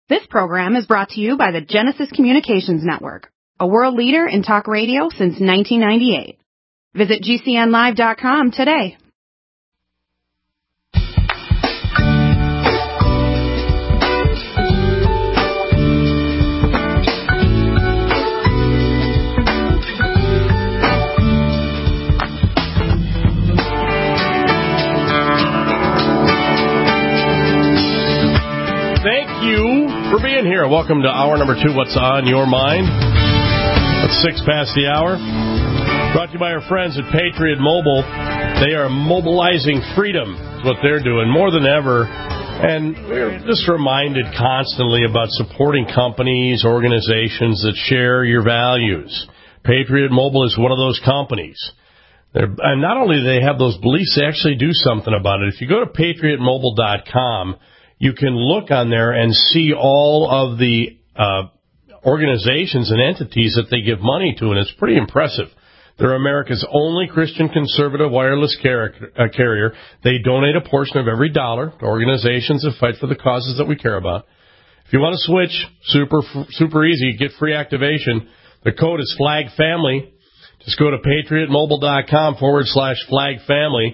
This program is brought to you by the Genesis Communications Network, a world leader in talk radio since 1998. Visit GCNlive.com today. Thank you for being here. Welcome to hour number 2, What's on Your Mind? It's 6 past the hour. Brought to you by our friends at Patriot Mobile. They are mobilizing freedom, is what they're doing, more than ever. And we're just reminded constantly about supporting companies, organizations that share your values. Patriot Mobile is one of those companies. And not only do they have those beliefs, they actually do something about it. If you go to patriotmobile.com, you can look on there and see all of the organizations and entities that they give money to, and it's pretty impressive. They're America's only Christian conservative wireless carrier. They donate a portion of every dollar to organizations that fight for the causes that we care about. If you want to switch, super easy, get free activation. The code is FLAGFAMILY. Just go to patriotmobile.com/FLAGFAMILY,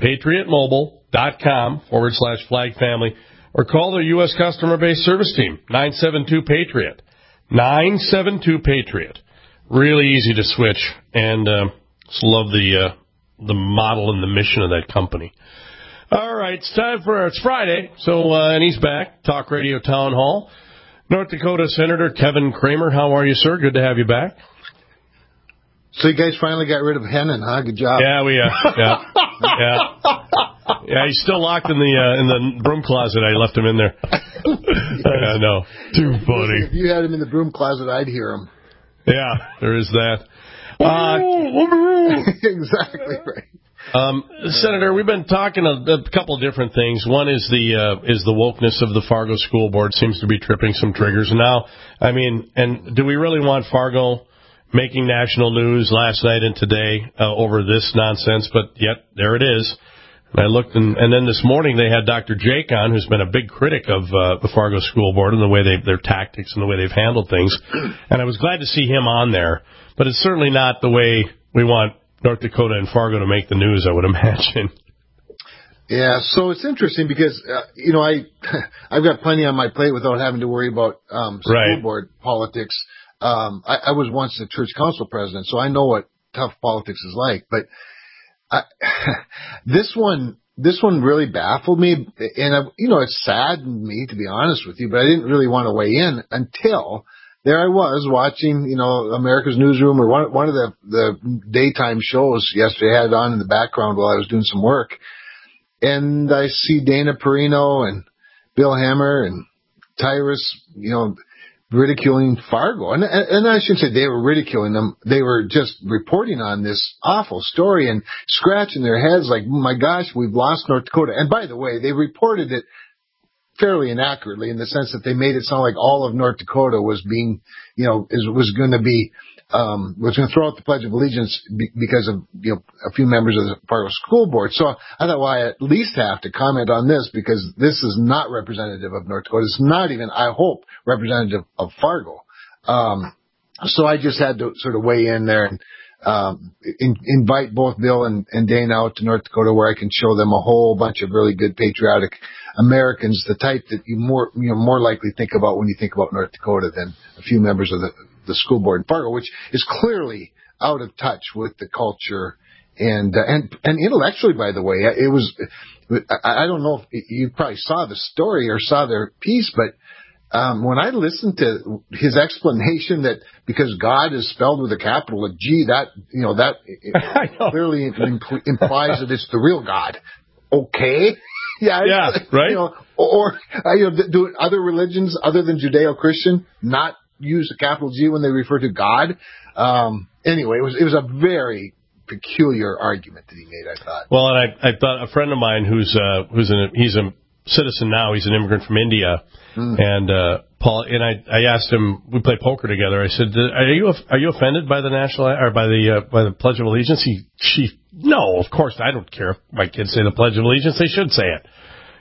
patriotmobile.com/FLAGFAMILY. Or call their U.S. customer-based service team, 972-PATRIOT. 972-PATRIOT. Really easy to switch, and just love the model and the mission of that company. All right, it's Friday, and he's back, Talk Radio Town Hall. North Dakota Senator Kevin Cramer, how are you, sir? Good to have you back. So you guys finally got rid of Hennon, huh? Good job. Yeah, Yeah, he's still locked in the broom closet. I left him in there. I know. Too funny. If you had him in the broom closet, I'd hear him. Yeah, there is that. Exactly right. Senator, we've been talking a couple of different things. One is the wokeness of the Fargo School Board seems to be tripping some triggers. Now, and do we really want Fargo making national news last night and today over this nonsense? But yet, there it is. And I looked, and then this morning they had Dr. Jake on, who's been a big critic of the Fargo School Board and the way their tactics and the way they've handled things. And I was glad to see him on there. But it's certainly not the way we want North Dakota and Fargo to make the news, I would imagine. Yeah, so it's interesting because, I've got plenty on my plate without having to worry about school board politics. I was once a church council president, so I know what tough politics is like. But this one really baffled me, and it saddened me, to be honest with you. But I didn't really want to weigh in until there I was watching, America's Newsroom, or one of the daytime shows yesterday. I had it on in the background while I was doing some work, and I see Dana Perino and Bill Hammer and Tyrus, ridiculing Fargo. And I shouldn't say they were ridiculing them. They were just reporting on this awful story and scratching their heads like, my gosh, we've lost North Dakota. And by the way, they reported it fairly inaccurately in the sense that they made it sound like all of North Dakota was being, was going to throw out the Pledge of Allegiance because of, a few members of the Fargo School Board. So I thought, well, I at least have to comment on this because this is not representative of North Dakota. It's not even, I hope, representative of Fargo. So I just had to sort of weigh in there and invite both Bill and Dana out to North Dakota where I can show them a whole bunch of really good patriotic Americans, the type that you more likely think about when you think about North Dakota than a few members of the school board in Fargo, which is clearly out of touch with the culture and intellectually, by the way. It was, I don't know if you probably saw the story or saw their piece, but when I listened to his explanation that because God is spelled with a capital G, that clearly implies that it's the real God. Okay. Yeah, right. Do other religions other than Judeo-Christian not use a capital G when they refer to God? Anyway, it was a very peculiar argument that he made, I thought. Well, and I thought a friend of mine he's a citizen now. He's an immigrant from India, and Paul. And I asked him. We play poker together. I said, "Are you offended by the national or by the Pledge of Allegiance?" No, of course I don't care if my kids say the Pledge of Allegiance. They should say it.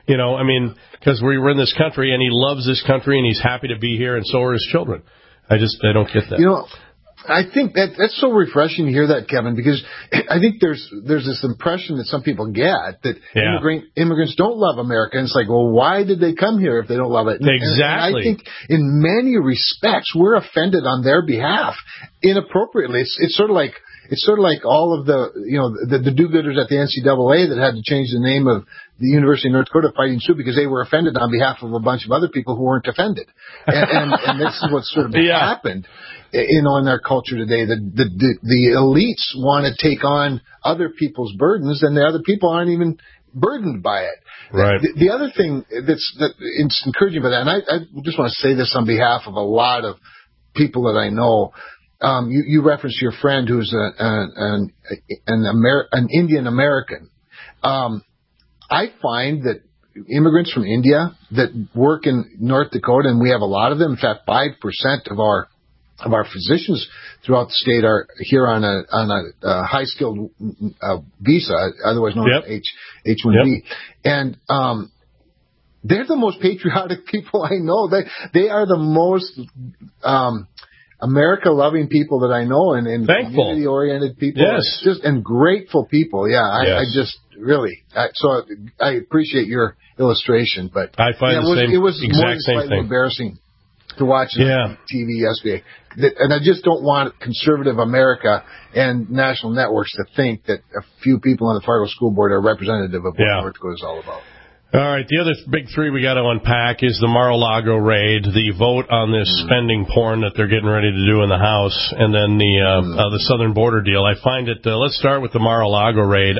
You know, I mean, because we were in this country, and he loves this country, and he's happy to be here, and so are his children. I don't get that. You know, I think that's so refreshing to hear that, Kevin, because I think there's this impression that some people get that immigrants don't love America. And it's like, well, why did they come here if they don't love it? Exactly. And I think in many respects we're offended on their behalf inappropriately. It's sort of like all of the do-gooders at the NCAA that had to change the name of the University of North Dakota Fighting Sioux because they were offended on behalf of a bunch of other people who weren't offended. And this is what's sort of happened, in our culture today. The elites want to take on other people's burdens, and the other people aren't even burdened by it. Right. The other thing it's encouraging about that, and I just want to say this on behalf of a lot of people that I know. You referenced your friend who's an Indian American. I find that immigrants from India that work in North Dakota, and we have a lot of them. In fact, 5% of our physicians throughout the state are here on a high skilled visa, otherwise known as H-1B, and they're the most patriotic people I know. They are the most America-loving people that I know, and community-oriented people. Yes. And grateful people. Yeah, I just really. So I appreciate your illustration, but I find it was slightly embarrassing to watch on TV yesterday. And I just don't want conservative America and national networks to think that a few people on the Fargo School Board are representative of what North Dakota is all about. All right, the other big three we got to unpack is the Mar-a-Lago raid, the vote on this spending porn that they're getting ready to do in the House, and then the southern border deal. I find it. Let's start with the Mar-a-Lago raid.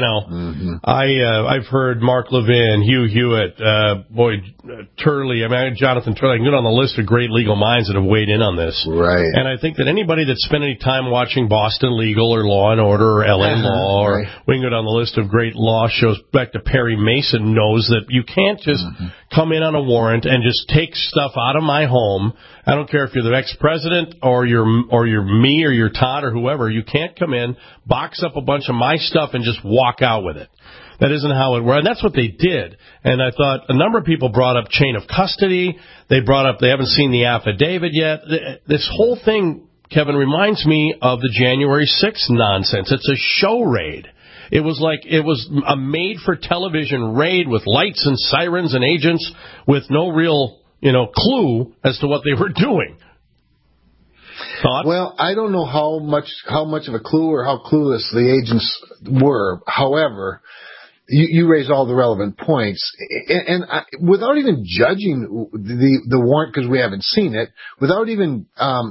I've heard Mark Levin, Hugh Hewitt, Turley. I mean, Jonathan Turley. I can get on the list of great legal minds that have weighed in on this. Right. And I think that anybody that's spent any time watching Boston Legal or Law and Order or LA Law, or we can go down the list of great law shows back to Perry Mason, knows that you can't just come in on a warrant and just take stuff out of my home. I don't care if you're the ex-president or you're me or you're Todd or whoever. You can't come in, box up a bunch of my stuff, and just walk out with it. That isn't how it works. And that's what they did. And I thought a number of people brought up chain of custody. They haven't seen the affidavit yet. This whole thing, Kevin, reminds me of the January 6th nonsense. It's a show raid. It was a made-for-television raid with lights and sirens and agents with no real, clue as to what they were doing. Thoughts? Well, I don't know how much of a clue or how clueless the agents were. However, you raise all the relevant points, and without even judging the warrant because we haven't seen it, without even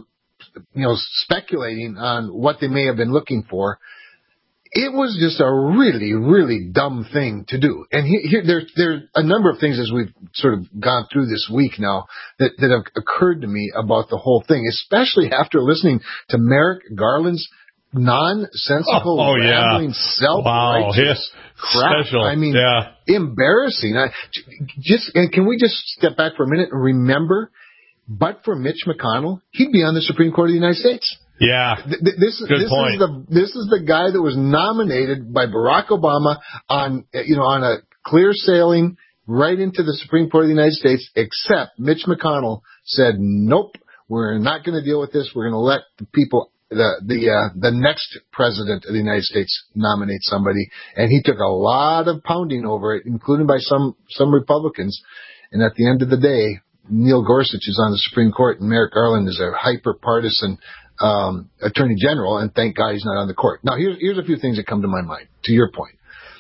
speculating on what they may have been looking for. It was just a really, really dumb thing to do. And here there are a number of things as we've sort of gone through this week now that have occurred to me about the whole thing, especially after listening to Merrick Garland's nonsensical, rambling, self-righteous crap. Special. I mean, embarrassing. And can we just step back for a minute and remember, but for Mitch McConnell, he'd be on the Supreme Court of the United States. Yeah, this is the guy that was nominated by Barack Obama on a clear sailing right into the Supreme Court of the United States. Except Mitch McConnell said, "Nope, we're not going to deal with this. We're going to let the people, the next president of the United States, nominate somebody." And he took a lot of pounding over it, including by some Republicans. And at the end of the day, Neil Gorsuch is on the Supreme Court, and Merrick Garland is a hyper-partisan Attorney General, and thank God he's not on the court. Now, here's a few things that come to my mind, to your point.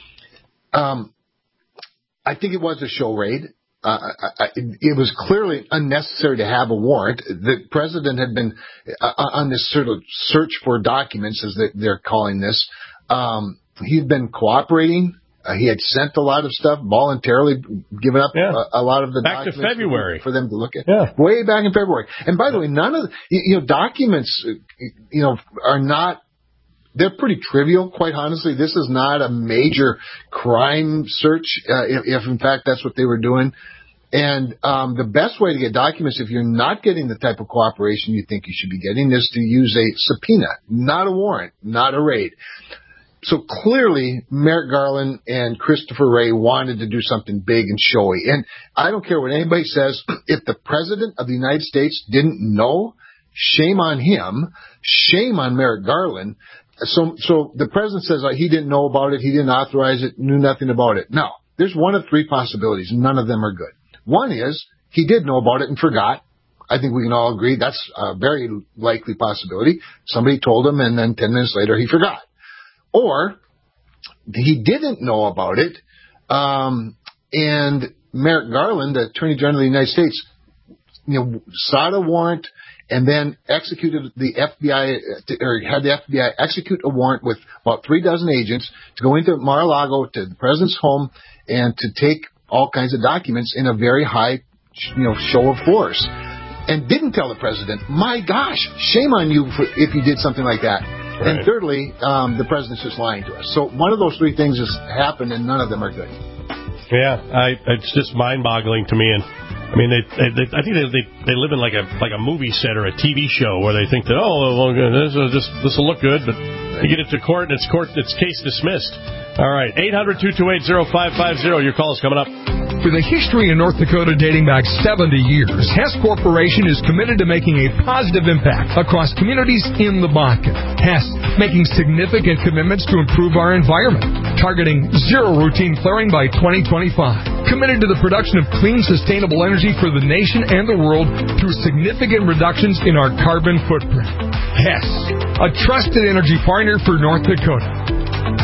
I think it was a show raid. It was clearly unnecessary to have a warrant. The president had been on this sort of search for documents, as they're calling this. He'd been cooperating. He had sent a lot of stuff voluntarily, given up a lot of the documents back to February for them to look at. Yeah. Way back in February. And by the way, none of documents, are not. They're pretty trivial, quite honestly. This is not a major crime search, if in fact that's what they were doing. And the best way to get documents, if you're not getting the type of cooperation you think you should be getting, is to use a subpoena, not a warrant, not a raid. So clearly, Merrick Garland and Christopher Wray wanted to do something big and showy. And I don't care what anybody says. If the President of the United States didn't know, shame on him. Shame on Merrick Garland. So the President says he didn't know about it, he didn't authorize it, knew nothing about it. Now, there's one of three possibilities. None of them are good. One is he did know about it and forgot. I think we can all agree that's a very likely possibility. Somebody told him, and then 10 minutes later he forgot. Or he didn't know about it, and Merrick Garland, the Attorney General of the United States, sought a warrant and then executed the FBI, or had the FBI execute a warrant with about 36 agents to go into Mar-a-Lago to the President's home and to take all kinds of documents in a very high, show of force. And didn't tell the President, my gosh, shame on you if you did something like that. Right. And thirdly, the President's just lying to us. So one of those three things has happened, and none of them are good. Yeah, it's just mind-boggling to me. And I mean, I think they live in like a movie set or a TV show where they think that this will look good, but you get it to court and it's case dismissed. All right, 800-228-0550. Your call is coming up. With a history in North Dakota dating back 70 years, Hess Corporation is committed to making a positive impact across communities in the Bakken. Hess making significant commitments to improve our environment, targeting zero routine flaring by 2025. Committed to the production of clean, sustainable energy for the nation and the world through significant reductions in our carbon footprint. Hess, a trusted energy partner for North Dakota.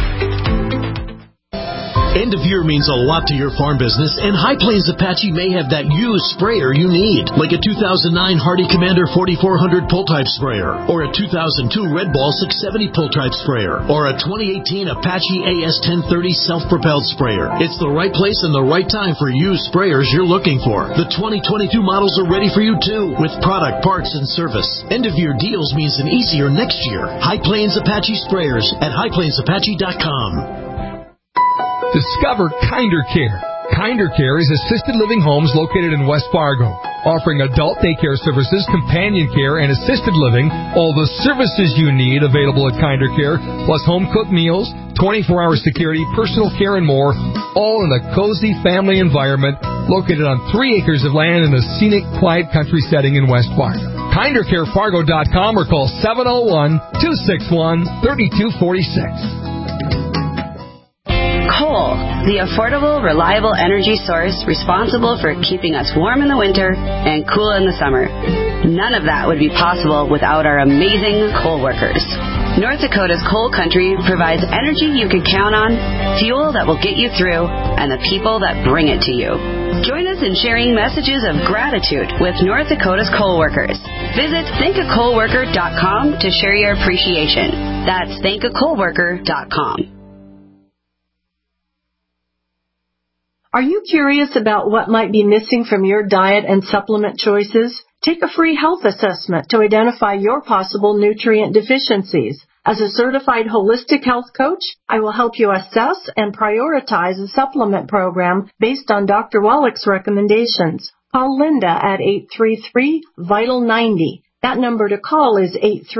End of year means a lot to your farm business, and High Plains Apache may have that used sprayer you need, like a 2009 Hardy Commander 4400 pull-type sprayer, or a 2002 Red Ball 670 pull-type sprayer, or a 2018 Apache AS1030 self-propelled sprayer. It's the right place and the right time for used sprayers you're looking for. The 2022 models are ready for you too, with product, parts, and service. End of year deals means an easier next year. High Plains Apache sprayers at highplainsapache.com. Discover Kinder Care. Kinder Care is assisted living homes located in West Fargo, offering adult daycare services, companion care, and assisted living. All the services you need available at Kinder Care, plus home-cooked meals, 24-hour security, personal care, and more, all in a cozy family environment located on 3 acres of land in a scenic, quiet country setting in West Fargo. KinderCareFargo.com or call 701-261-3246. Coal, the affordable, reliable energy source responsible for keeping us warm in the winter and cool in the summer. None of that would be possible without our amazing coal workers. North Dakota's coal country provides energy you can count on, fuel that will get you through, and the people that bring it to you. Join us in sharing messages of gratitude with North Dakota's coal workers. Visit thankacoalworker.com to share your appreciation. That's thankacoalworker.com. Are you curious about what might be missing from your diet and supplement choices? Take a free health assessment to identify your possible nutrient deficiencies. As a certified holistic health coach, I will help you assess and prioritize a supplement program based on Dr. Wallach's recommendations. Call Linda at 833-VITAL-90. That number to call is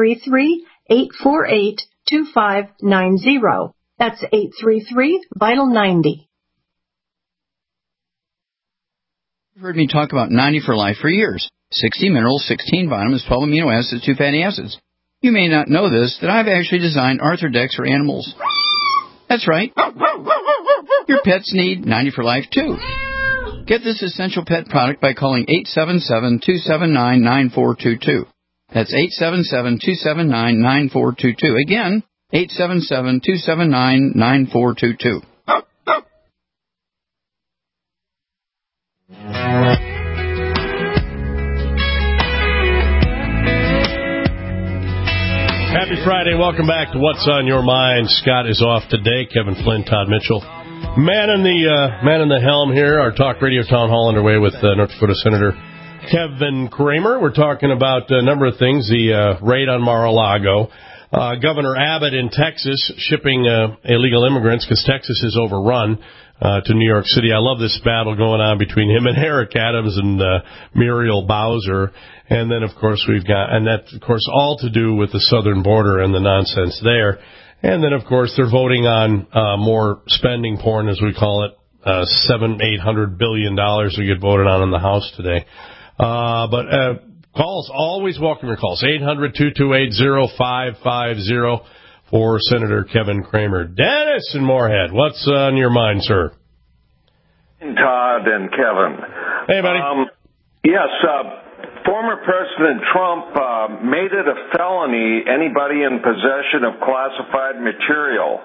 833-848-2590. That's 833-VITAL-90. You've heard me talk about 90 for Life for years. 60 minerals, 16 vitamins, 12 amino acids, 2 fatty acids. You may not know this, that I've actually designed Arthrodex for animals. That's right. Your pets need 90 for Life, too. Get this essential pet product by calling 877-279-9422. That's 877-279-9422. Again, 877-279-9422. Happy Friday. Welcome back to What's on Your Mind. Scott is off today. Kevin Flynn, Todd Mitchell. Man in the helm here. Our talk radio town hall underway with North Dakota Senator Kevin Cramer. We're talking about a number of things. The raid on Mar-a-Lago. Governor Abbott in Texas shipping illegal immigrants because Texas is overrun to New York City. I love this battle going on between him and Eric Adams and Muriel Bowser. And then, of course, we've got, and that, of course, all to do with the southern border and the nonsense there. And then, of course, they're voting on more spending porn, as we call it. $700-800 billion will get voted on in the House today. But calls, always welcome your calls. 800-228-0550 for Senator Kevin Cramer. Dennis in Moorhead, what's on your mind, sir? Todd and Kevin. Hey, buddy. Yes, former President Trump made it a felony anybody in possession of classified material.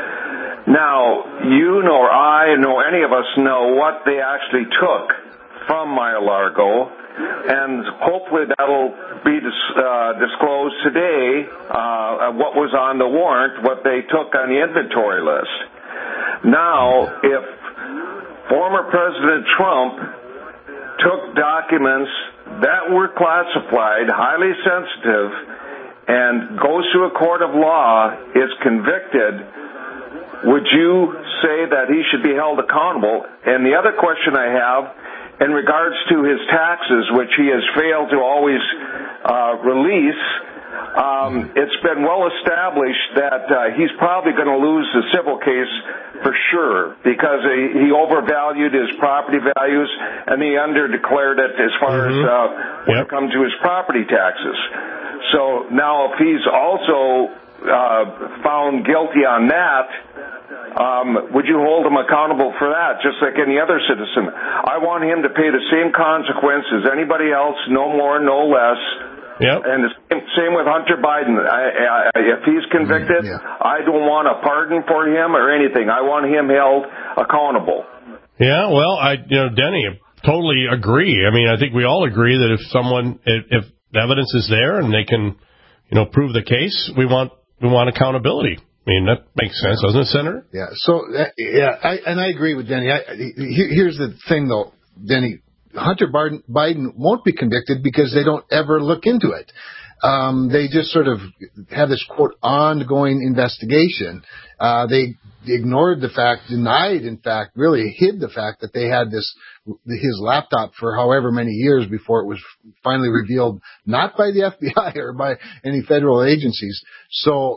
Now, you nor I nor any of us know what they actually took from Mar-a-Lago, and hopefully that'll be disclosed today, what was on the warrant, what they took on the inventory list. Now, if former President Trump took documents that were classified, highly sensitive, and goes to a court of law, is convicted, would you say that he should be held accountable? And the other question I have, in regards to his taxes, which he has failed to always release, it's been well established that he's probably going to lose the civil case for sure, because he overvalued his property values and he underdeclared it as far as when it comes to his property taxes. So now if he's also found guilty on that, would you hold him accountable for that, just like any other citizen? I want him to pay the same consequence as anybody else, no more, no less. Yep. And the same with Hunter Biden. If he's convicted, I don't want a pardon for him or anything. I want him held accountable. Yeah, well, Denny, I totally agree. I mean, I think we all agree that if the evidence is there and they can, prove the case, we want accountability. I mean, that makes sense, doesn't it, Senator? Yeah. So, I agree with Denny. Here's the thing, though, Denny. Hunter Biden won't be convicted because they don't ever look into it. They just sort of have this, quote, ongoing investigation. They ignored the fact, really hid the fact that they had his laptop for however many years before it was finally revealed, not by the FBI or by any federal agencies. So,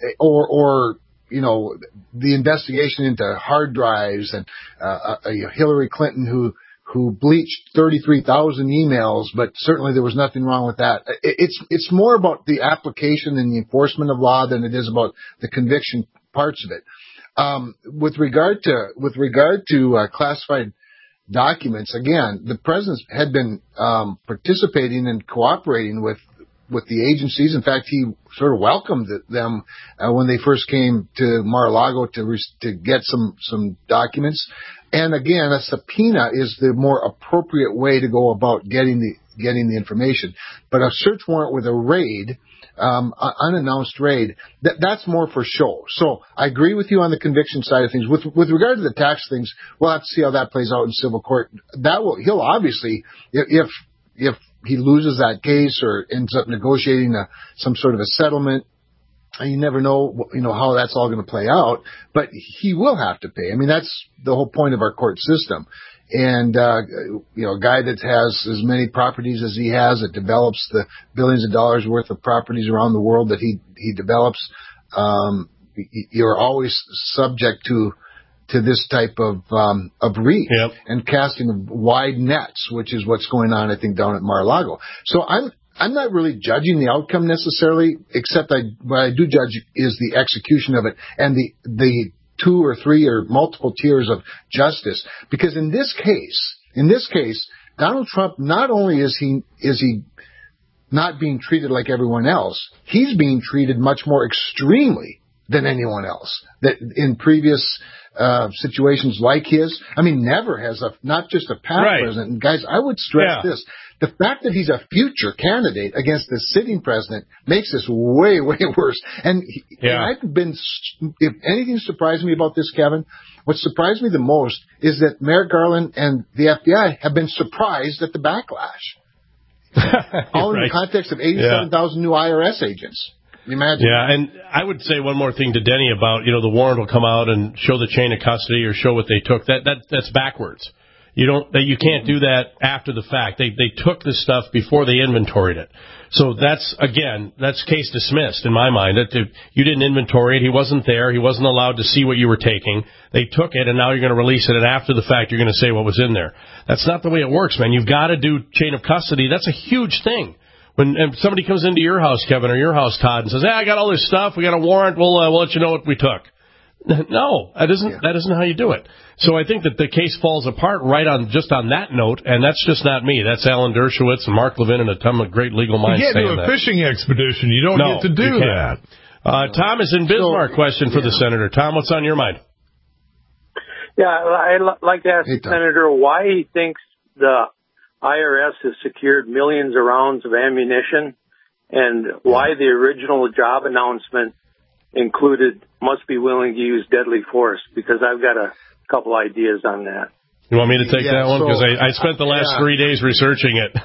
the investigation into hard drives and Hillary Clinton who bleached 33,000 emails, but certainly there was nothing wrong with that. It's more about the application and the enforcement of law than it is about the conviction parts of it. With regard to classified documents, again, the president had been participating and cooperating with the agencies. In fact, he sort of welcomed them when they first came to Mar-a-Lago to get some documents. And again, a subpoena is the more appropriate way to go about getting the information. But a search warrant with a raid, unannounced raid, that's more for show. So I agree with you on the conviction side of things. With regard to the tax things, we'll have to see how that plays out in civil court. He'll obviously, if he loses that case or ends up negotiating some sort of a settlement, you never know, how that's all going to play out, but he will have to pay. I mean, that's the whole point of our court system. And, a guy that has as many properties as he has, that develops the billions of dollars worth of properties around the world that he develops, you're always subject to this type of reach and casting of wide nets, which is what's going on, I think, down at Mar-a-Lago. So I'm not really judging the outcome necessarily, except what I do judge is the execution of it and the 2 or 3 or multiple tiers of justice. Because in this case, Donald Trump, not only is he not being treated like everyone else, he's being treated much more extremely than anyone else. That in previous situations like his, I mean, never has not just a past president. And guys, I would stress this. The fact that he's a future candidate against the sitting president makes this way, way worse. And if anything surprised me about this, Kevin, what surprised me the most is that Merrick Garland and the FBI have been surprised at the backlash. All in the context of 87,000 new IRS agents. Imagine. Yeah, and I would say one more thing to Denny about, the warrant will come out and show the chain of custody or show what they took. That's backwards. You can't do that after the fact. They took this stuff before they inventoried it. So that's case dismissed in my mind. That you didn't inventory it. He wasn't there. He wasn't allowed to see what you were taking. They took it, and now you're going to release it, and after the fact, you're going to say what was in there. That's not the way it works, man. You've got to do chain of custody. That's a huge thing. When somebody comes into your house, Kevin, or your house, Todd, and says, "Hey, I got all this stuff. We got a warrant. We'll let you know what we took." No, that isn't how you do it. So I think that the case falls apart just on that note, and that's just not me. That's Alan Dershowitz and Mark Levin and a ton of great legal minds saying that. You can't do a fishing expedition. You don't get to do that. Tom is in Bismarck. Question for the senator. Tom, what's on your mind? Yeah, I'd like to ask the senator why he thinks the IRS has secured millions of rounds of ammunition, and why the original job announcement included must be willing to use deadly force, because I've got a couple ideas on that. You want me to take that one? Because I spent the last 3 days researching it.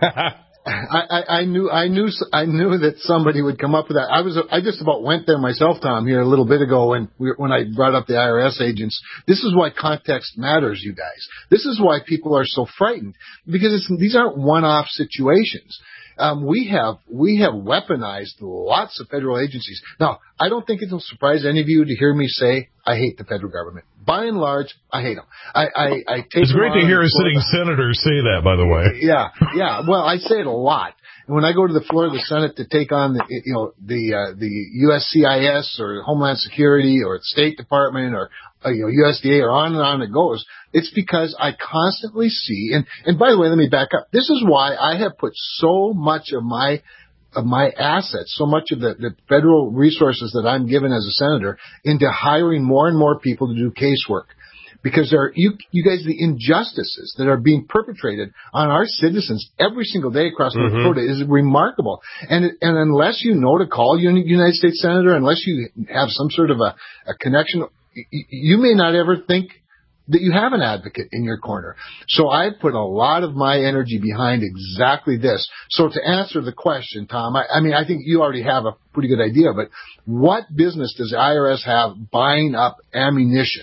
I knew that somebody would come up with that. I just about went there myself, Tom, here a little bit ago when I brought up the IRS agents. This is why context matters, you guys. This is why people are so frightened, because these aren't one-off situations. We have weaponized lots of federal agencies. Now, I don't think it'll surprise any of you to hear me say I hate the federal government. By and large, I hate them. I take. It's great to hear a sitting senator say that, by the way. Yeah. Well, I say it a lot. And when I go to the floor of the Senate to take on the USCIS or Homeland Security or the State Department or USDA or on it goes, it's because I constantly see, and by the way, let me back up. This is why I have put so much of my assets, so much of the federal resources that I'm given as a senator into hiring more and more people to do casework. Because you guys, the injustices that are being perpetrated on our citizens every single day across North Dakota is remarkable. And unless you know to call your United States Senator, unless you have some sort of a connection, you may not ever think that you have an advocate in your corner. So I put a lot of my energy behind exactly this. So to answer the question, Tom, I think you already have a pretty good idea, but what business does the IRS have buying up ammunition?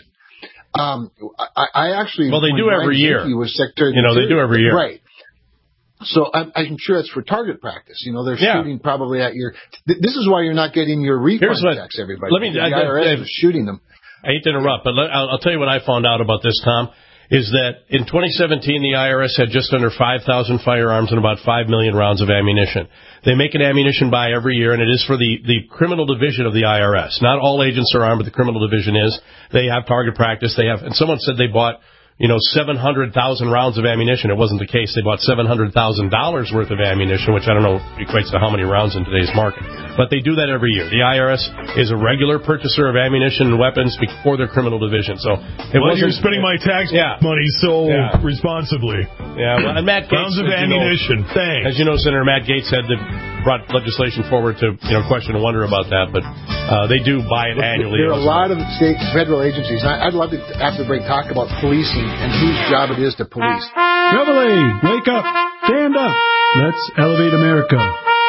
I actually... Well, they do every year. He was Secretary. They do every year. Right. So I'm sure it's for target practice. They're shooting probably at your... This is why you're not getting your refund checks, everybody. The IRS is shooting them. I hate to interrupt, but I'll tell you what I found out about this, Tom, is that in 2017, the IRS had just under 5,000 firearms and about 5 million rounds of ammunition. They make an ammunition buy every year, and it is for the criminal division of the IRS. Not all agents are armed, but the criminal division is. They have target practice. And someone said they bought 700,000 rounds of ammunition. It wasn't the case. They bought $700,000 worth of ammunition, which I don't know equates to how many rounds in today's market. But they do that every year. The IRS is a regular purchaser of ammunition and weapons for their criminal division. So you're spending my tax money so responsibly. Yeah, well, and Matt Gaetz, rounds of ammunition. Thanks. As you know, Senator Matt Gaetz brought legislation forward to question and wonder about that, but they do buy it annually. There are a lot of state federal agencies. I'd love to, after the break, talk about policing and whose job it is to police. Reveille, wake up, stand up. Let's elevate America.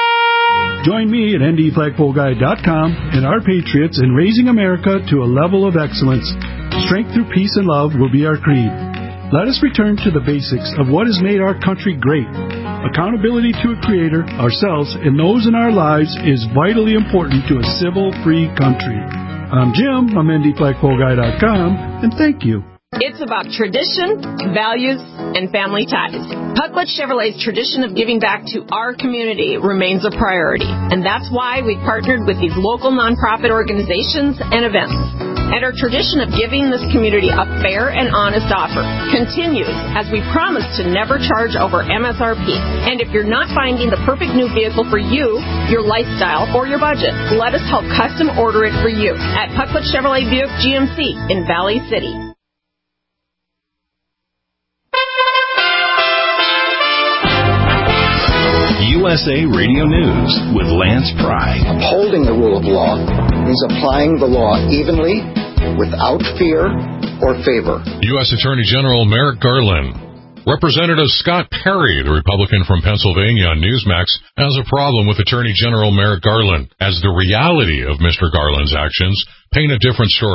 Join me at ndflagpoleguy.com and our patriots in raising America to a level of excellence. Strength through peace and love will be our creed. Let us return to the basics of what has made our country great. Accountability to a creator, ourselves, and those in our lives is vitally important to a civil, free country. I'm Jim from ndflagpoleguy.com, and thank you. It's about tradition, values, and family ties. Pucklet Chevrolet's tradition of giving back to our community remains a priority, and that's why we've partnered with these local nonprofit organizations and events. And our tradition of giving this community a fair and honest offer continues as we promise to never charge over MSRP. And if you're not finding the perfect new vehicle for you, your lifestyle, or your budget, let us help custom order it for you at Pucklet Chevrolet Buick GMC in Valley City. USA Radio News with Lance Pry. Upholding the rule of law means applying the law evenly, without fear or favor. U.S. Attorney General Merrick Garland. Representative Scott Perry, the Republican from Pennsylvania on Newsmax, has a problem with Attorney General Merrick Garland, as the reality of Mr. Garland's actions paint a different story.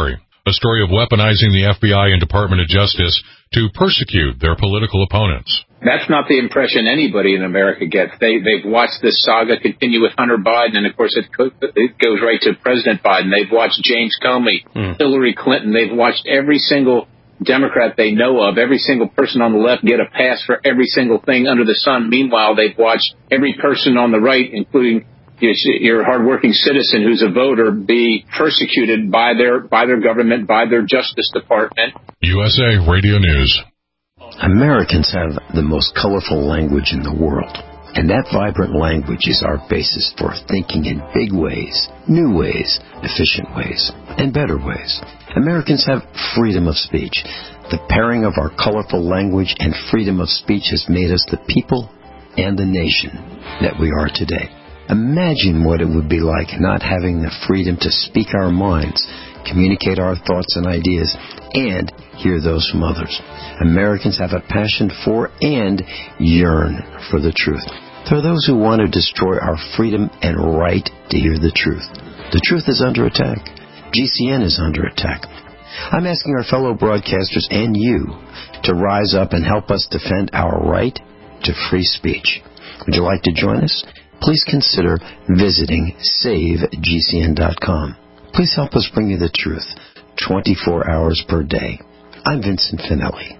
a story of weaponizing the FBI and Department of Justice to persecute their political opponents. That's not the impression anybody in America gets. They've watched this saga continue with Hunter Biden, and, of course, it goes right to President Biden. They've watched James Comey, Hillary Clinton. They've watched every single Democrat they know of, every single person on the left get a pass for every single thing under the sun. Meanwhile, they've watched every person on the right, including your hardworking citizen who's a voter, be persecuted by their government, by their Justice Department. USA Radio News. Americans have the most colorful language in the world, and that vibrant language is our basis for thinking in big ways, new ways, efficient ways, and better ways. Americans have freedom of speech. The pairing of our colorful language and freedom of speech has made us the people and the nation that we are today. Imagine what it would be like not having the freedom to speak our minds, communicate our thoughts and ideas, and hear those from others. Americans have a passion for and yearn for the truth. There are those who want to destroy our freedom and right to hear the truth. The truth is under attack. GCN is under attack. I'm asking our fellow broadcasters and you to rise up and help us defend our right to free speech. Would you like to join us? Please consider visiting SaveGCN.com. Please help us bring you the truth 24 hours per day. I'm Vincent Finelli.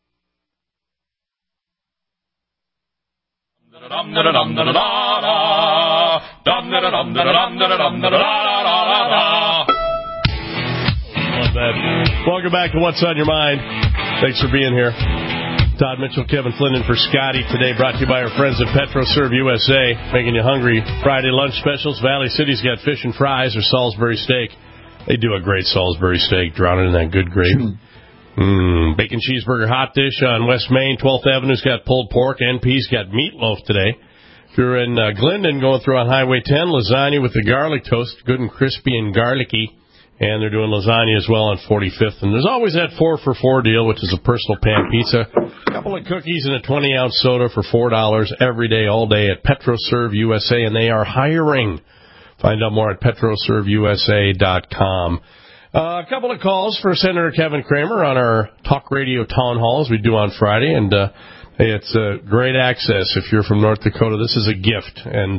Welcome back to What's on Your Mind. Thanks for being here. Todd Mitchell, Kevin Flynn in for Scotty today, brought to you by our friends at PetroServe USA, making you hungry. Friday lunch specials. Valley City's got fish and fries or Salisbury steak. They do a great Salisbury steak, drowning in that good gravy. Bacon cheeseburger hot dish on West Main. 12th Avenue's got pulled pork. NP's got meatloaf today. If you're in Glendon going through on Highway 10, lasagna with the garlic toast, good and crispy and garlicky. And they're doing lasagna as well on 45th. And there's always that 4 for $4 deal, which is a personal pan pizza, a couple of cookies, and a 20-ounce soda for $4 every day, all day at PetroServe USA. And they are hiring. Find out more at PetroServeUSA.com. A couple of calls for Senator Kevin Cramer on our talk radio town halls we do on Friday. And hey, it's great access if you're from North Dakota. This is a gift. And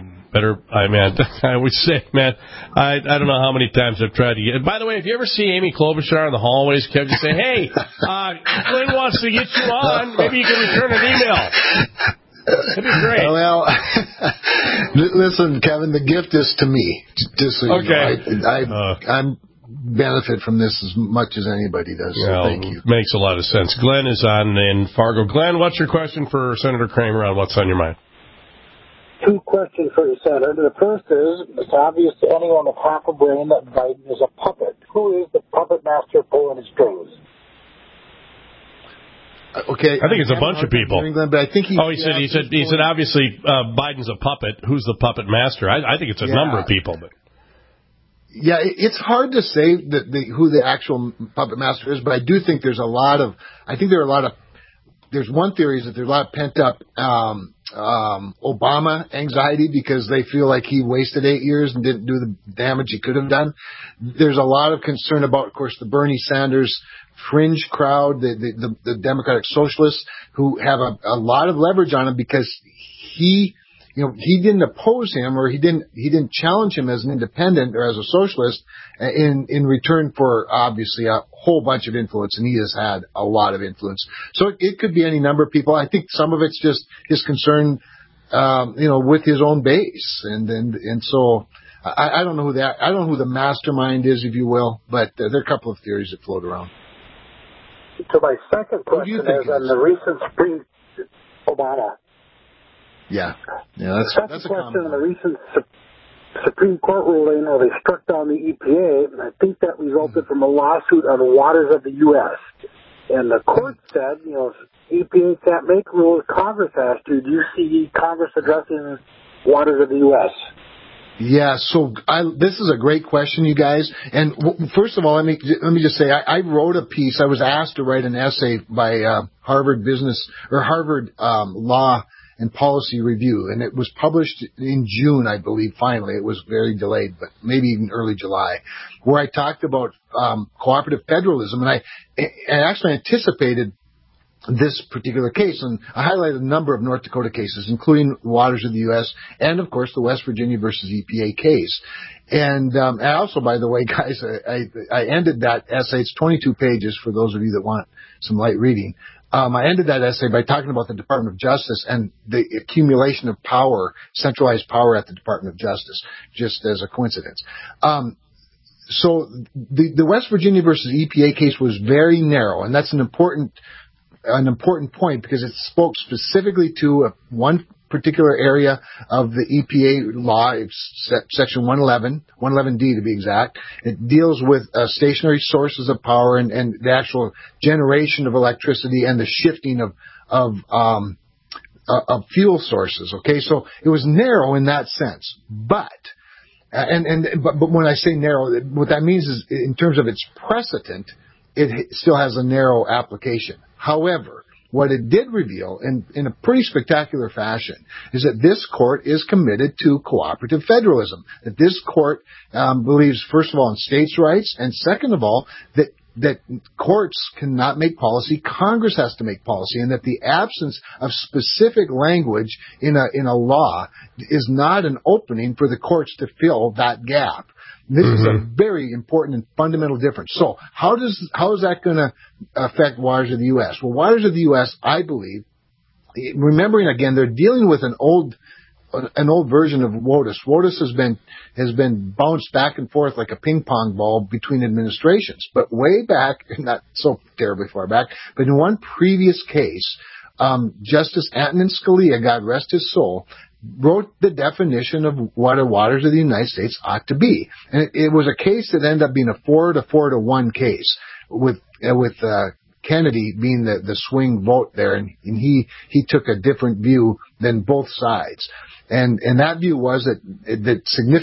I would say, man, I don't know how many times I've tried to get. By the way, if you ever see Amy Klobuchar in the hallways, Kevin, just say, hey, Flynn wants to get you on. Maybe you can return an email. That'd be great. Well, listen, Kevin, the gift is to me. Just so you know, I'm benefit from this as much as anybody does. So thank you. Makes a lot of sense. Glenn is on in Fargo. Glenn, what's your question for Senator Cramer on What's on Your Mind? 2 questions for the Senator. The first is, it's obvious to anyone with half a brain that Biden is a puppet. Who is the puppet master pulling his strings? Okay, I think it's a bunch of people. But I think he said obviously Biden's a puppet. Who's the puppet master? I think it's a number of people. But yeah, it's hard to say who the actual puppet master is, but I do think there's there's one theory is that there's a lot of pent up Obama anxiety because they feel like he wasted 8 years and didn't do the damage he could have done. There's a lot of concern about, of course, the Bernie Sanders fringe crowd, the Democratic Socialists who have a lot of leverage on him because he didn't oppose him or he didn't challenge him as an independent or as a socialist in return for obviously a whole bunch of influence, and he has had a lot of influence. So it could be any number of people. I think some of it's just his concern, with his own base, and so I don't know who the mastermind is, if you will, but there are a couple of theories that float around. So my second question is on the recent Obama. Yeah, that's a question on the recent Supreme Court ruling where they struck down the EPA, and I think that resulted from a lawsuit on the waters of the U.S. And the court said, EPA can't make rules, Congress has to. Do you see Congress addressing waters of the U.S.? Yeah, so this is a great question, you guys. And first of all, let me just say, I wrote a piece. I was asked to write an essay by Harvard Law and Policy Review, and it was published in June, I believe. Finally, it was very delayed, but maybe even early July, where I talked about cooperative federalism, and I actually anticipated this particular case, and I highlighted a number of North Dakota cases, including waters of the U.S. and, of course, the West Virginia versus EPA case. And also, by the way, guys, I ended that essay. It's 22 pages for those of you that want some light reading. I ended that essay by talking about the Department of Justice and the accumulation of power, centralized power at the Department of Justice, just as a coincidence. So the West Virginia versus EPA case was very narrow, and that's an important point because it spoke specifically to one particular area of the EPA law. It's section 111D to be exact. It deals with stationary sources of power and the actual generation of electricity and the shifting of fuel sources. Okay, so it was narrow in that sense, but when I say narrow, what that means is in terms of its precedent, it still has a narrow application. However, what it did reveal in a pretty spectacular fashion is that this court is committed to cooperative federalism, that this court believes, first of all, in states' rights, and second of all, that courts cannot make policy, Congress has to make policy, and that the absence of specific language in a law is not an opening for the courts to fill that gap. This is a very important and fundamental difference. So how is that going to affect waters of the U.S.? Well, waters of the U.S., I believe, remembering again, they're dealing with an old version of WOTUS. WOTUS has been bounced back and forth like a ping pong ball between administrations. But way back, not so terribly far back, but in one previous case, Justice Antonin Scalia, God rest his soul, wrote the definition of what a waters of the United States ought to be. And it was a case that ended up being a 4-4-1 case with Kennedy being the swing vote there, and he took a different view than both sides. And that view was that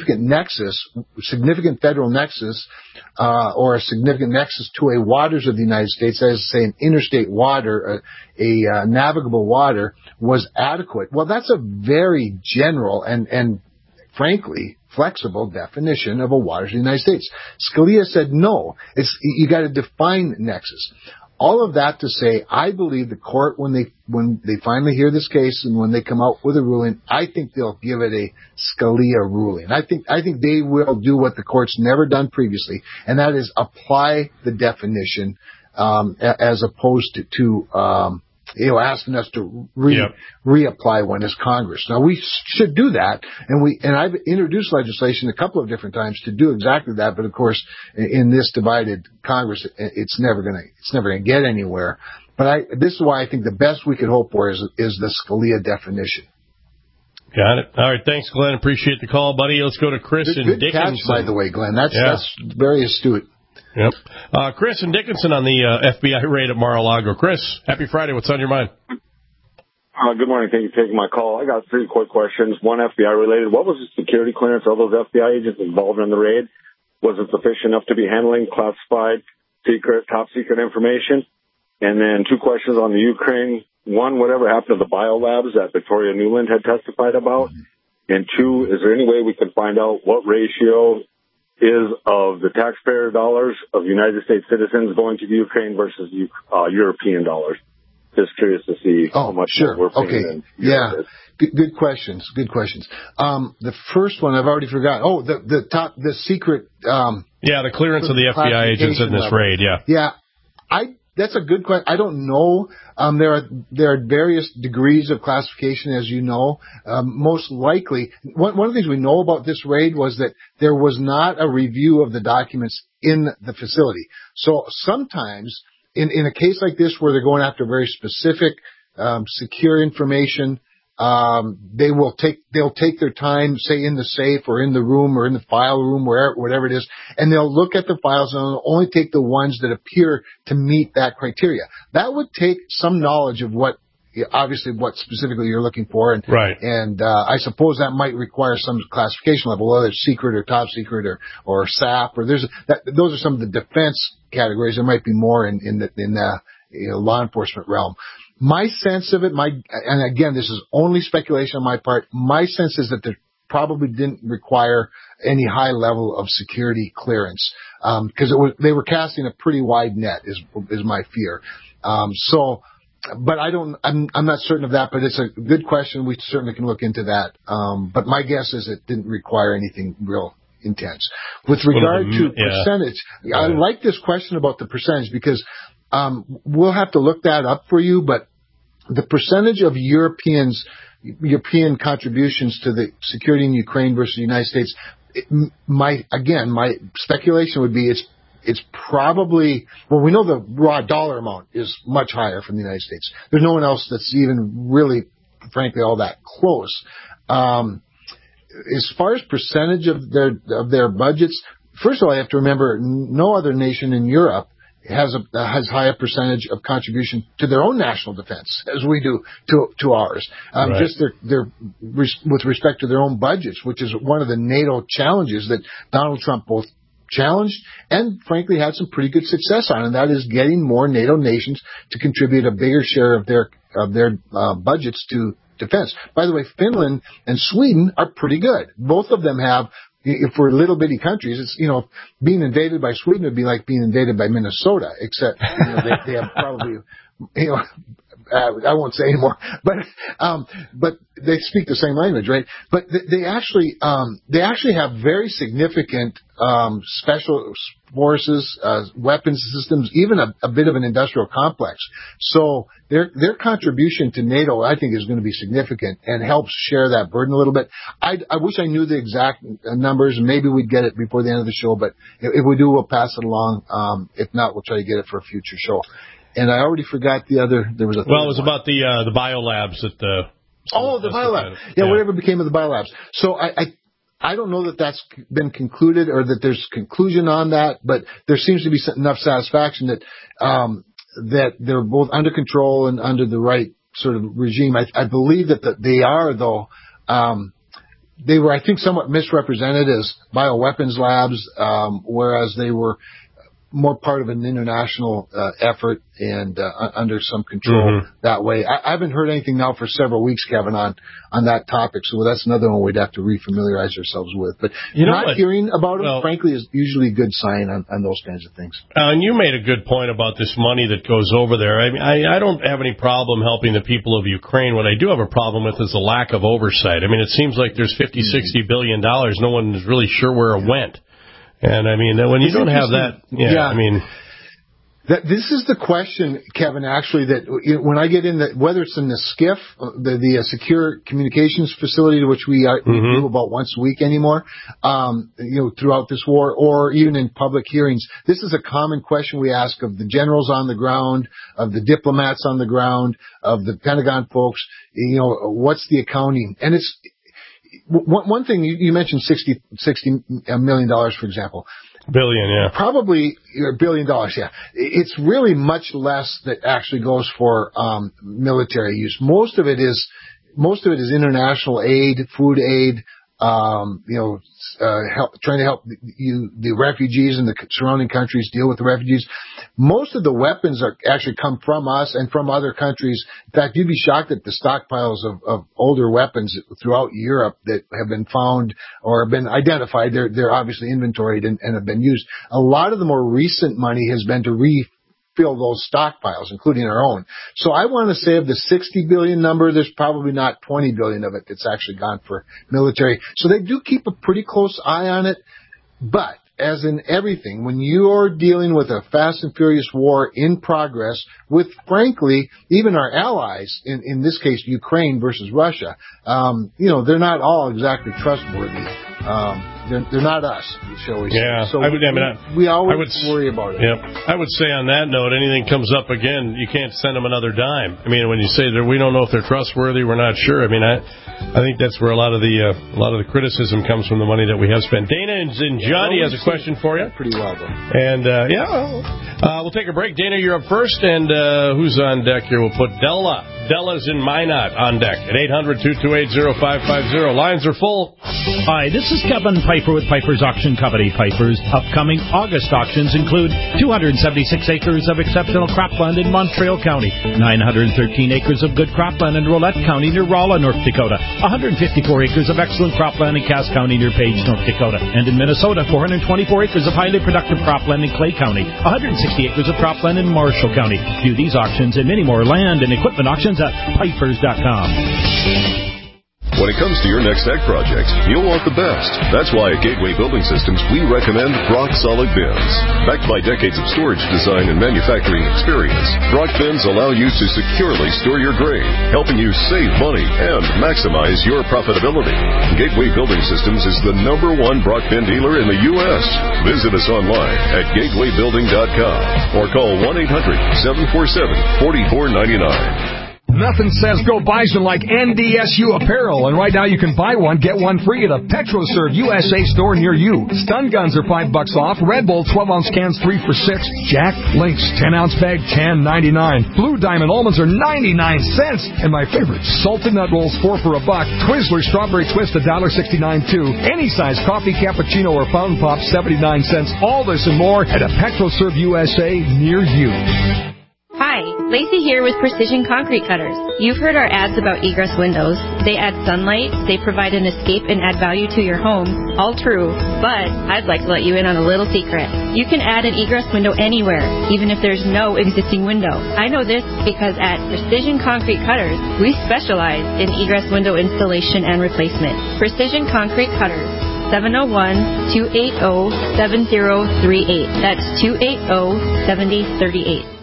significant federal nexus, or a significant nexus to a waters of the United States, that is, say, an interstate water, a navigable water, was adequate. Well, that's a very general and frankly flexible definition of a waters of the United States. Scalia said no. You got to define nexus. All of that to say, I believe the court, when they finally hear this case and when they come out with a ruling, I think they'll give it a Scalia ruling. I think they will do what the court's never done previously, and that is apply the definition as opposed to asking us to reapply one as Congress. Now, we should do that, and I've introduced legislation a couple of different times to do exactly that, but of course, in this divided Congress, it's never gonna get anywhere. But this is why I think the best we could hope for is the Scalia definition. Got it. All right, thanks, Glenn. Appreciate the call, buddy. Let's go to Chris in Dickinson. Good catch, by the way, Glenn. That's very astute. Yep. Chris and Dickinson on the FBI raid at Mar-a-Lago. Chris, happy Friday. What's on your mind? Good morning. Thank you for taking my call. I got 3 quick questions. One FBI related. What was the security clearance of those FBI agents involved in the raid? Was it sufficient enough to be handling classified, secret, top secret information? And then 2 questions on the Ukraine. 1, whatever happened to the biolabs that Victoria Nuland had testified about? And 2, is there any way we could find out what ratio is of the taxpayer dollars of United States citizens going to the Ukraine versus European dollars? Just curious to see how much we're paying. Okay. Good questions. The first one I've already forgotten. The secret. The clearance of the FBI agents in this raid. That's a good question. I don't know. There are various degrees of classification, as you know. Most likely, one of the things we know about this raid was that there was not a review of the documents in the facility. So sometimes, in a case like this where they're going after very specific, secure information, they'll take their time, say in the safe or in the room or in the file room, whatever it is, and they'll look at the files and they'll only take the ones that appear to meet that criteria. That would take some knowledge of what specifically you're looking for, and I suppose that might require some classification level, whether it's secret or top secret or SAP, or those are some of the defense categories. There might be more in the law enforcement realm. My sense of it, and again, this is only speculation on my part, my sense is that they probably didn't require any high level of security clearance, because they were casting a pretty wide net is my fear. But I'm not certain of that, but it's a good question. We certainly can look into that. But my guess is it didn't require anything real intense. With regard to percentage, I like this question about the percentage because, we'll have to look that up for you, but the percentage of European contributions to the security in Ukraine versus the United States, my speculation would be it's probably, well, we know the raw dollar amount is much higher from the United States. There's no one else that's even really, frankly, all that close. As far as percentage of their budgets, first of all, you have to remember no other nation in Europe has high a percentage of contribution to their own national defense as we do to ours. Just their with respect to their own budgets, which is one of the NATO challenges that Donald Trump both challenged and frankly had some pretty good success on, and that is getting more NATO nations to contribute a bigger share of their budgets to defense. By the way, Finland and Sweden are pretty good. Both of them have. If we're little bitty countries, it's, being invaded by Sweden would be like being invaded by Minnesota, except, they have probably, I won't say anymore, but they speak the same language, right? But they actually have very significant, special forces, weapons systems, even a bit of an industrial complex. So their contribution to NATO, I think, is going to be significant and helps share that burden a little bit. I wish I knew the exact numbers, and maybe we'd get it before the end of the show, but if we do, we'll pass it along. If not, we'll try to get it for a future show. And I already forgot the other. There was a. Well, it was about the biolabs at the. The biolab. Yeah, whatever became of the biolabs. So I don't know that that's been concluded or that there's conclusion on that, but there seems to be enough satisfaction that they're both under control and under the right sort of regime. I believe that they are, though. They were, I think, somewhat misrepresented as bioweapons labs, whereas they were more part of an international effort and under some control that way. I haven't heard anything now for several weeks, Kevin, on that topic, so that's another one we'd have to refamiliarize ourselves with. But not hearing about it, frankly, is usually a good sign on those kinds of things. And you made a good point about this money that goes over there. I mean, I don't have any problem helping the people of Ukraine. What I do have a problem with is the lack of oversight. I mean, it seems like there's $50-60 billion. No one is really sure where it went. And I mean, when you don't have that, I mean, this is the question, Kevin. Actually, that when I get in whether it's in the SCIF, the Secure Communications Facility, to which we do about once a week anymore, throughout this war, or even in public hearings, this is a common question we ask of the generals on the ground, of the diplomats on the ground, of the Pentagon folks. What's the accounting? And it's. One thing you mentioned $60 million, for example. Billion, yeah. Probably $1 billion, yeah. It's really much less that actually goes for military use. Most of it is international aid, food aid, trying to help the refugees in the surrounding countries deal with the refugees. Most of the weapons actually come from us and from other countries. In fact, you'd be shocked at the stockpiles of older weapons throughout Europe that have been found or have been identified. They're obviously inventoried and have been used. A lot of the more recent money has been to refill those stockpiles, including our own. So I want to say of the 60 billion number, there's probably not 20 billion of it that's actually gone for military. So they do keep a pretty close eye on it. But as in everything, when you're dealing with a fast and furious war in progress with, frankly, even our allies, in this case, Ukraine versus Russia, they're not all exactly trustworthy. They're not us, shall we say. Yeah, so we always worry about it. Yep. I would say on that note, anything comes up again, you can't send them another dime. I mean, when you say that we don't know if they're trustworthy, we're not sure. I mean, I think that's where a lot of the criticism comes from, the money that we have spent. Dana and Johnny has a question for you. Pretty well, though. And we'll take a break. Dana, you're up first, and who's on deck here? We'll put Della's in Minot on deck at 800-228-0550. Lines are full. Hi, this is Kevin Piper with Piper's Auction Company. Piper's upcoming August auctions include 276 acres of exceptional cropland in Montreal County, 913 acres of good cropland in Rolette County near Rolla, North Dakota, 154 acres of excellent cropland in Cass County near Page, North Dakota, and in Minnesota, 424 acres of highly productive cropland in Clay County, 160 acres of cropland in Marshall County. View these auctions and many more land and equipment auctions at Pipers.com. When it comes to your next ag project, you'll want the best. That's why at Gateway Building Systems, we recommend Brock Solid Bins. Backed by decades of storage design and manufacturing experience, Brock Bins allow you to securely store your grain, helping you save money and maximize your profitability. Gateway Building Systems is the #1 Brock Bin dealer in the U.S. Visit us online at gatewaybuilding.com or call 1-800-747-4499. Nothing says go bison like NDSU apparel, and right now you can buy one, get one free at a PetroServe USA store near you. Stun guns are $5 off. Red Bull 12-ounce cans 3 for $6. Jack Links 10-ounce bag $10.99. Blue Diamond almonds are 99 cents, and my favorite salted nut rolls 4 for $1. Twizzler strawberry twist $1.69 too. Any size coffee, cappuccino, or fountain pop 79 cents. All this and more at a PetroServe USA near you. Hi, Lacey here with Precision Concrete Cutters. You've heard our ads about egress windows. They add sunlight, they provide an escape and add value to your home. All true, but I'd like to let you in on a little secret. You can add an egress window anywhere, even if there's no existing window. I know this because at Precision Concrete Cutters, we specialize in egress window installation and replacement. Precision Concrete Cutters. 701-280-7038. That's 280-7038.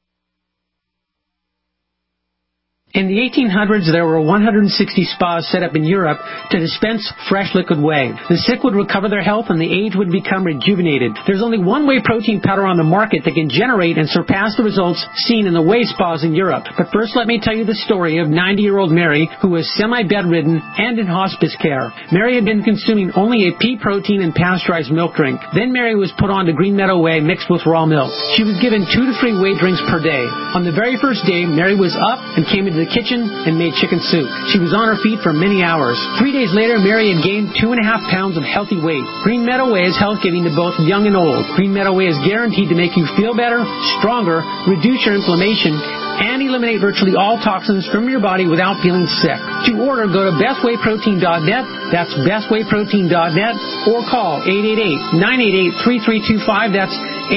In the 1800s, there were 160 spas set up in Europe to dispense fresh liquid whey. The sick would recover their health and the aged would become rejuvenated. There's only one whey protein powder on the market that can generate and surpass the results seen in the whey spas in Europe. But first, let me tell you the story of 90-year-old Mary, who was semi-bedridden and in hospice care. Mary had been consuming only a pea protein and pasteurized milk drink. Then Mary was put on to Green Meadow Whey mixed with raw milk. She was given 2 to 3 whey drinks per day. On the very first day, Mary was up and came into the kitchen and made chicken soup. She was on her feet for many hours. 3 days later, Mary had gained 2.5 pounds of healthy weight. Green Meadow Whey is health-giving to both young and old. Green Meadow Whey is guaranteed to make you feel better, stronger, reduce your inflammation, and eliminate virtually all toxins from your body without feeling sick. To order, go to bestwayprotein.net. That's bestwayprotein.net, or call 888-988-3325. That's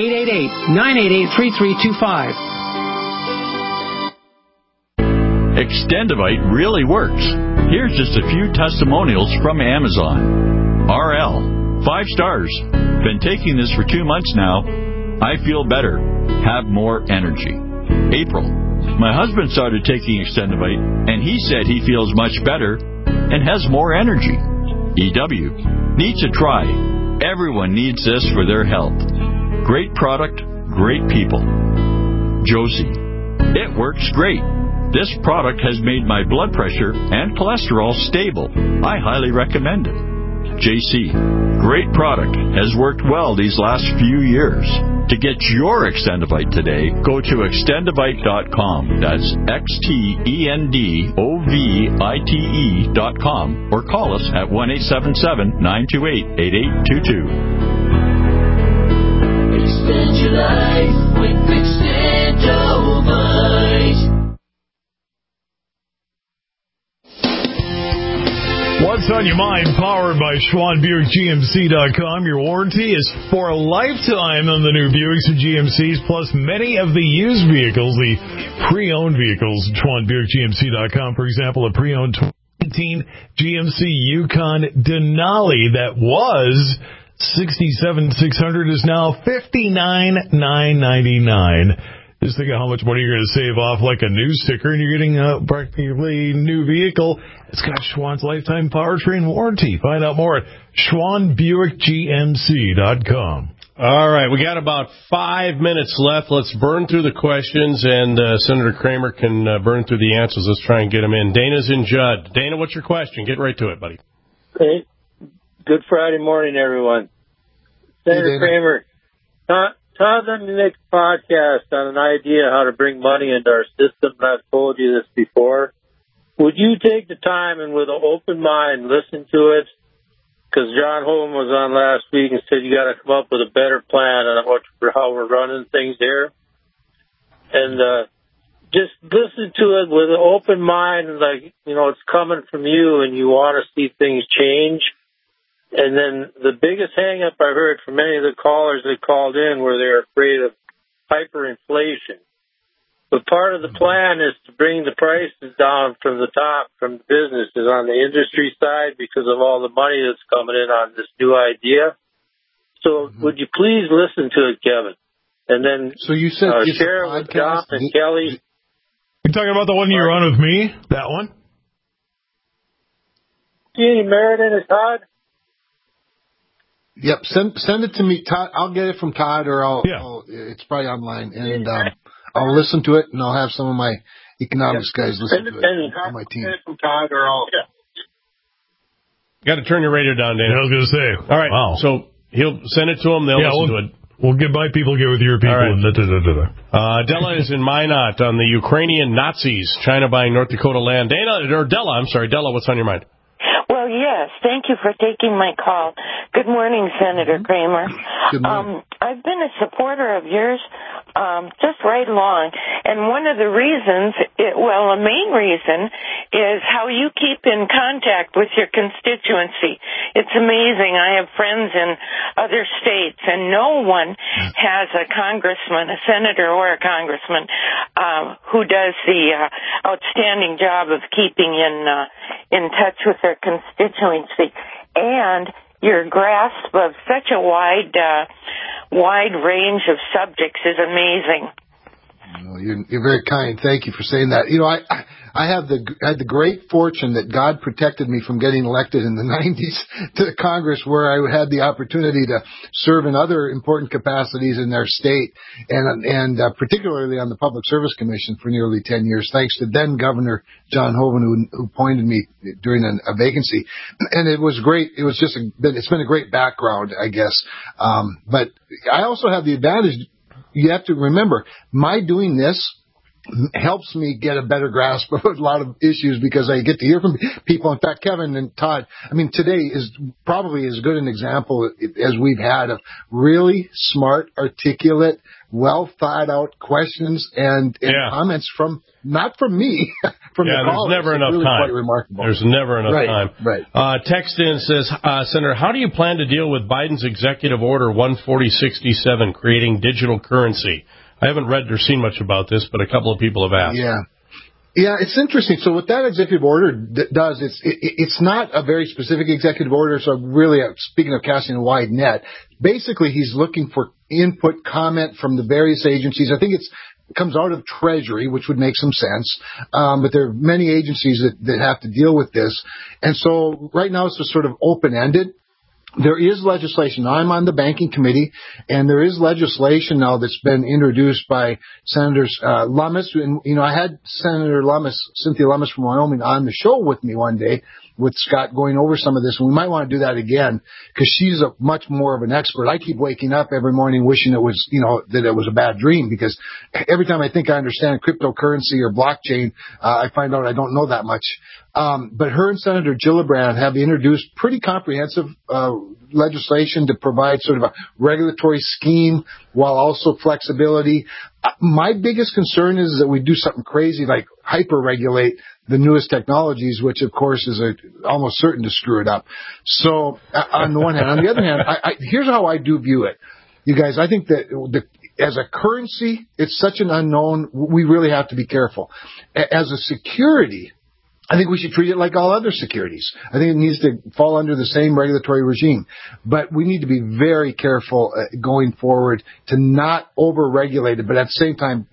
888-988-3325. Extendivite really works. Here's just a few testimonials from Amazon. RL, 5 stars. Been taking this for 2 months now. I feel better. Have more energy. April, my husband started taking Extendivite, and he said he feels much better and has more energy. EW, need to try. Everyone needs this for their health. Great product, great people. Josie, it works great. This product has made my blood pressure and cholesterol stable. I highly recommend it. JC, great product. Has worked well these last few years. To get your Extendivite today, go to extendivite.com. That's XTENDOVITE.com, or call us at 1-877-928-8822. Extend your life with Extendovite. What's on your mind? Powered by SchwannBuickGMC.com. Your warranty is for a lifetime on the new Buicks and GMCs, plus many of the used vehicles, the pre-owned vehicles. SchwannBuickGMC.com, for example, a pre-owned 2018 GMC Yukon Denali that was $67,600 is now $59,999. Just think of how much money you're going to save off like a new sticker, and you're getting a practically new vehicle. It's got Schwann's lifetime powertrain warranty. Find out more at SchwannBuickGMC.com. All right, we got about 5 minutes left. Let's burn through the questions, and Senator Kramer can burn through the answers. Let's try and get them in. Dana's in Judd. Dana, what's your question? Get right to it, buddy. Hey, good Friday morning, everyone. Senator Kramer, tell them to make a podcast on an idea how to bring money into our system. I've told you this before. Would you take the time and with an open mind listen to it because John Hogan was on last week and said you got to come up with a better plan on how we're running things here. And just listen to it with an open mind, like, it's coming from you and you want to see things change. And then the biggest hang-up I heard from many of the callers that called in were they're afraid of hyperinflation. But part of the plan is to bring the prices down from the top, from the businesses on the industry side because of all the money that's coming in on this new idea. So would you please listen to it, Kevin? And then so you said share it with John and Kelly. You're talking about the one you're on with me? That one? See any merit in it, Todd? Yep, send it to me, Todd. I'll get it from Todd, or it's probably online, and I'll listen to it, and I'll have some of my economics guys listen to it on my team. From Todd, or Got to turn your radio down, Dan. I was going to say. All right, wow. So he'll send it to them. They'll listen to it. We'll get my people, get with your people. Right. And Della is in Minot on the Ukrainian Nazis, China buying North Dakota land. Della, what's on your mind? Well, yes. Thank you for taking my call. Good morning, Senator Kramer. Good morning. I've been a supporter of yours just right along. And one of the reasons, a main reason, is how you keep in contact with your constituency. It's amazing. I have friends in other states, and no one has a congressman, a senator or a congressman, who does the outstanding job of keeping in touch with their constituency. And your grasp of such a wide range of subjects is amazing. You're very kind. Thank you for saying that. I had the great fortune that God protected me from getting elected in the 90s to the Congress, where I had the opportunity to serve in other important capacities in their state, and particularly on the Public Service Commission for nearly 10 years, thanks to then Governor John Hogan, who appointed me during a vacancy. And it was great. It was it's been a great background, I guess. But I also have the advantage. You have to remember, my doing this helps me get a better grasp of a lot of issues because I get to hear from people. In fact, Kevin and Todd, today is probably as good an example as we've had of really smart, articulate, well thought out questions and comments not from me, from the callers. There's never enough really time. Quite remarkable. There's never enough time. Right. Text in says, Senator, how do you plan to deal with Biden's executive order 14067 creating digital currency? I haven't read or seen much about this, but a couple of people have asked. Yeah, it's interesting. So what that executive order does, it's not a very specific executive order, so really, speaking of casting a wide net, basically he's looking for input, comment from the various agencies. I think it comes out of Treasury, which would make some sense, but there are many agencies that have to deal with this. And so right now it's just sort of open-ended. There is legislation. I'm on the banking committee, and there is legislation now that's been introduced by Senators Lummis. And, I had Senator Lummis, Cynthia Lummis from Wyoming, on the show with me one day with Scott going over some of this. And we might want to do that again because she's a much more of an expert. I keep waking up every morning wishing it was, that it was a bad dream because every time I think I understand cryptocurrency or blockchain, I find out I don't know that much. But her and Senator Gillibrand have introduced pretty comprehensive legislation to provide sort of a regulatory scheme while also flexibility. My biggest concern is that we do something crazy like hyper-regulate the newest technologies, which, of course, is almost certain to screw it up. So, on the one hand. On the other hand, here's how I do view it. You guys, I think that as a currency, it's such an unknown, we really have to be careful. As a security, I think we should treat it like all other securities. I think it needs to fall under the same regulatory regime. But we need to be very careful going forward to not over-regulate it, but at the same time,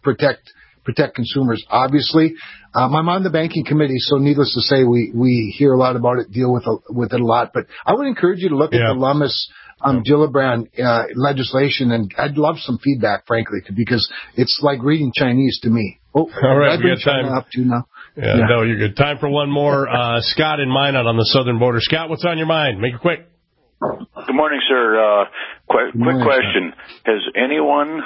protect consumers, obviously. I'm on the banking committee, so needless to say, we hear a lot about it, deal with it a lot. But I would encourage you to look at the Lummis Gillibrand legislation, and I'd love some feedback, frankly, because it's like reading Chinese to me. All right, we got time up to now. No, you're good. Time for one more. Scott in Minot on the southern border. Scott, what's on your mind? Make it quick. Good morning, sir. Quick question. Has anyone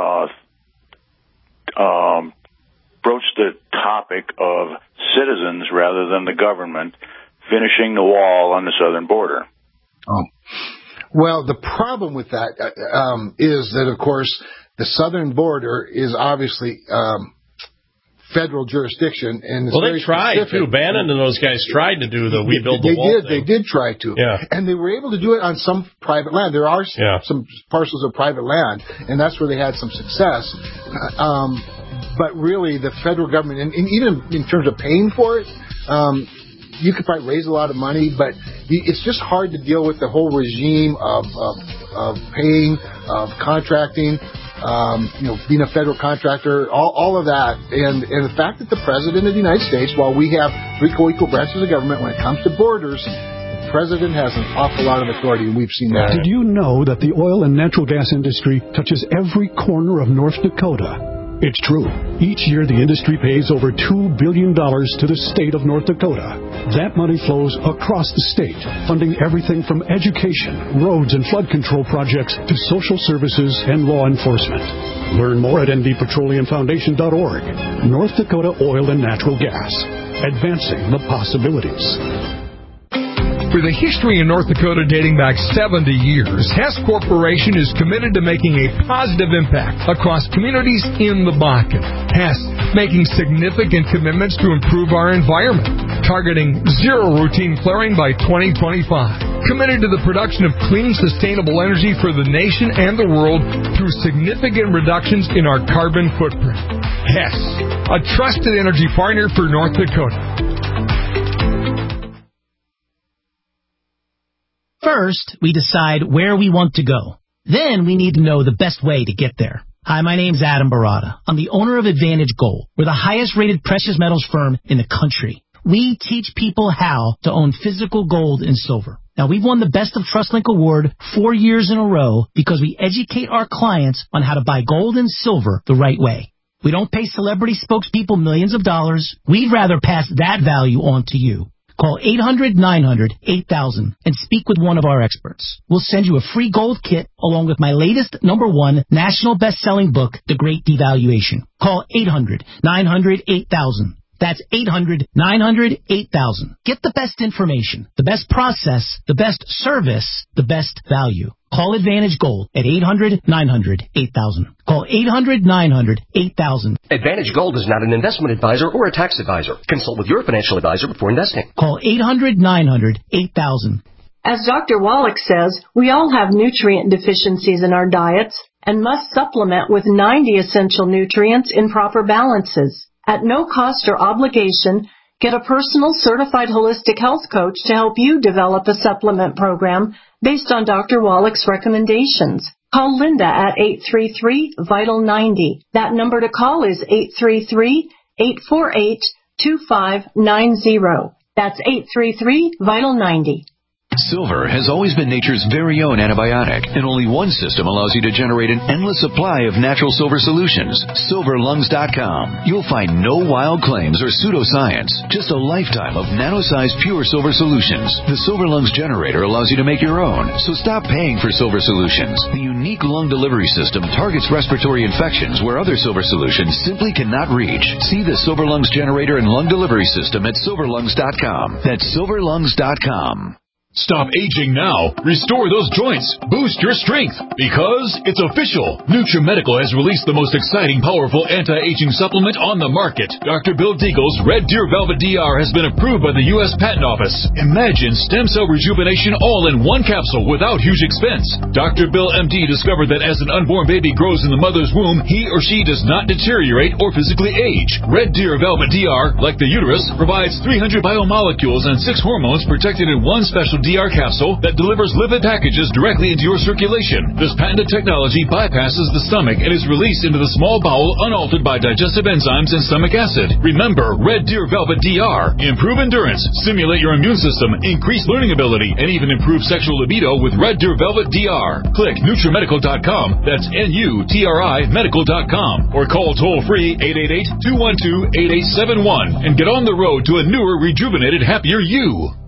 broached the topic of citizens rather than the government finishing the wall on the southern border? Oh. Well, the problem with that is that, of course, the southern border is obviously federal jurisdiction, and it's they tried too. Bannon and those guys tried to do the We Build the Wall thing. They did try to, and they were able to do it on some private land. There are some parcels of private land, and that's where they had some success. But really, the federal government, and even in terms of paying for it, you could probably raise a lot of money, but it's just hard to deal with the whole regime of paying, of contracting. Being a federal contractor, all of that, and the fact that the President of the United States, while we have three co-equal branches of government, when it comes to borders, the President has an awful lot of authority, and we've seen that. Did you know that the oil and natural gas industry touches every corner of North Dakota? It's true. Each year, the industry pays over $2 billion to the state of North Dakota. That money flows across the state, funding everything from education, roads and flood control projects to social services and law enforcement. Learn more at ndpetroleumfoundation.org. North Dakota Oil and Natural Gas. Advancing the possibilities. With a history in North Dakota dating back 70 years, Hess Corporation is committed to making a positive impact across communities in the Bakken. Hess making significant commitments to improve our environment, targeting zero routine flaring by 2025. Committed to the production of clean, sustainable energy for the nation and the world through significant reductions in our carbon footprint. Hess, a trusted energy partner for North Dakota. First, we decide where we want to go. Then we need to know the best way to get there. Hi, my name's Adam Barada. I'm the owner of Advantage Gold. We're the highest rated precious metals firm in the country. We teach people how to own physical gold and silver. Now, we've won the Best of TrustLink Award 4 years in a row because we educate our clients on how to buy gold and silver the right way. We don't pay celebrity spokespeople millions of dollars. We'd rather pass that value on to you. Call 800-900-8000 and speak with one of our experts. We'll send you a free gold kit along with my latest #1 national best-selling book, The Great Devaluation. Call 800-900-8000. That's 800-900-8000. Get the best information, the best process, the best service, the best value. Call Advantage Gold at 800-900-8000. Call 800-900-8000. Advantage Gold is not an investment advisor or a tax advisor. Consult with your financial advisor before investing. Call 800-900-8000. As Dr. Wallach says, we all have nutrient deficiencies in our diets and must supplement with 90 essential nutrients in proper balances. At no cost or obligation, get a personal certified holistic health coach to help you develop a supplement program based on Dr. Wallach's recommendations. Call Linda at 833-VITAL-90. That number to call is 833-848-2590. That's 833-VITAL-90. Silver has always been nature's very own antibiotic, and only one system allows you to generate an endless supply of natural silver solutions. SilverLungs.com. You'll find no wild claims or pseudoscience, just a lifetime of nano-sized pure silver solutions. The Silver Lungs generator allows you to make your own, so stop paying for silver solutions. The unique lung delivery system targets respiratory infections where other silver solutions simply cannot reach. See the Silver Lungs generator and lung delivery system at SilverLungs.com. That's SilverLungs.com. Stop aging now. Restore those joints. Boost your strength. Because it's official. NutriMedical has released the most exciting, powerful anti-aging supplement on the market. Dr. Bill Deagle's Red Deer Velvet DR has been approved by the U.S. Patent Office. Imagine stem cell rejuvenation all in one capsule without huge expense. Dr. Bill MD discovered that as an unborn baby grows in the mother's womb, he or she does not deteriorate or physically age. Red Deer Velvet DR, like the uterus, provides 300 biomolecules and 6 hormones protected in one special DR capsule that delivers lipid packages directly into your circulation. This patented technology bypasses the stomach and is released into the small bowel unaltered by digestive enzymes and stomach acid. Remember, Red Deer Velvet DR. Improve endurance, stimulate your immune system, increase learning ability, and even improve sexual libido with Red Deer Velvet DR. Click NutriMedical.com, that's NUTRI Medical.com, or call toll-free 888-212-8871 and get on the road to a newer, rejuvenated, happier you.